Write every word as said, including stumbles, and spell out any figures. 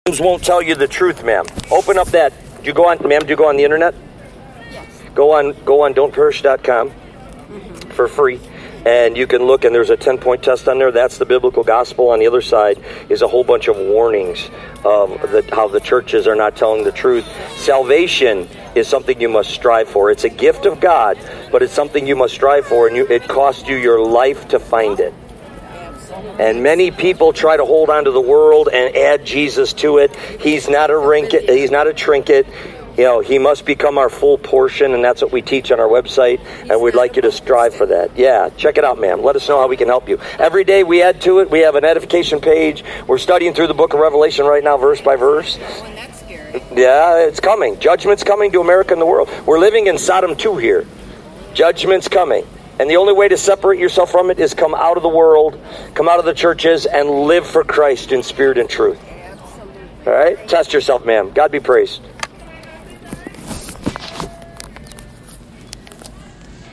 Won't tell you the truth, ma'am. Open up that. Do you go on, ma'am? Do you go on the internet? Yes. Go on. Go on. don't perish dot com mm-hmm. for free, and you can look. And there's a ten-point test on there. That's the biblical gospel. On the other side is a whole bunch of warnings of the, how the churches are not telling the truth. Salvation is something you must strive for. It's a gift of God, but it's something you must strive for, and you, it costs you your life to find it. And many people try to hold on to the world and add Jesus to it. He's not a trinket. He's not a trinket. You know, he must become our full portion, and that's what we teach on our website, and we'd like you to strive for that. Yeah, check it out, ma'am. Let us know how we can help you. Every day we add to it. We have an edification page. We're studying through the book of Revelation right now, verse by verse. Oh, and that's scary. Yeah, it's coming. Judgment's coming to America and the world. We're living in Sodom two here. Judgment's coming. And the only way to separate yourself from it is come out of the world, come out of the churches, and live for Christ in spirit and truth. All right? Test yourself, ma'am. God be praised.